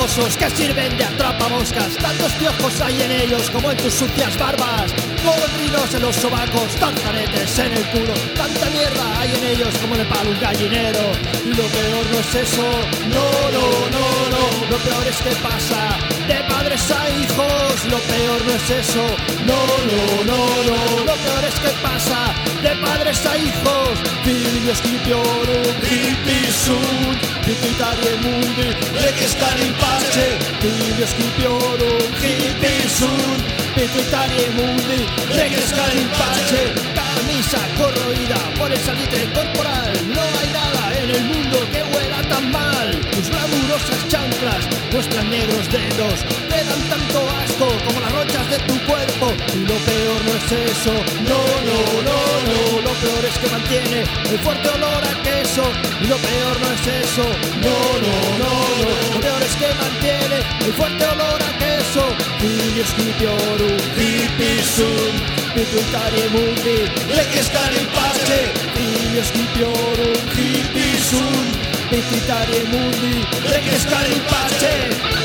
babosos que sirven de atrapamoscas. Tantos piojos hay en ellos como en tus sucias barbas. Golondrinos en los sobacos, tartanetes en el culo. Tanta mierda hay en ellos como de palo un gallinero. Y lo peor no es eso, no. Lo peor es que pasa de padres a hijos. Lo peor no es eso, no. Lo peor es que pasa de padres a hijos. Figlio scipiorum hippie sunt, pituitarie mundi, requiescat in pace. Figlio scipiorum hippie sunt, pituitarie mundi, requiescat in pace. Camisa corroída por el salitre corporal. No hay nada en el mundo que huela tan mal. Tus glamurosas chanclas muestran negros dedos, te dan tanto asco como las ronchas de tu cuerpo. Y lo peor no es eso, no. Lo peor es que mantiene el fuerte olor a queso. Y lo peor no es eso, no. Lo peor es que mantiene el fuerte olor a queso. Figlio scipiorum hippie sunt, pituitarie mundi, requiescat in pace. Figlio scipiorum hippie sunt, pituitarie mundi, requiescat in pace.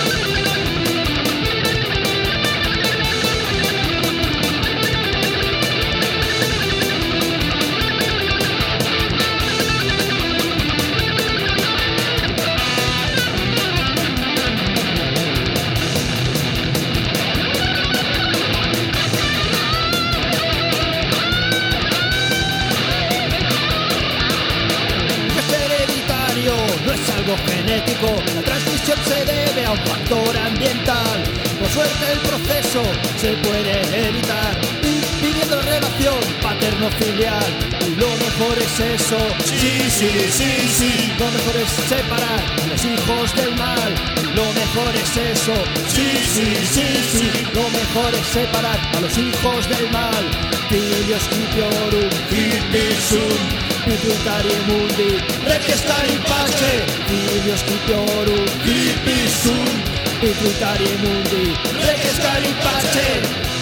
No es algo genético, la transmisión se debe a un factor ambiental. Por suerte el proceso se puede evitar, impidiendo relación paterno-filial. Y lo mejor es eso, sí. Lo mejor es separar a los hijos del mal. Lo mejor es eso, sí. Lo mejor es separar a los hijos del mal. Figlio scipiorum hippie sunt, pituitarie mundi, requiescat in pace. Figlio scipiorum hippie sunt, pituitarie mundi, requiescat in pace.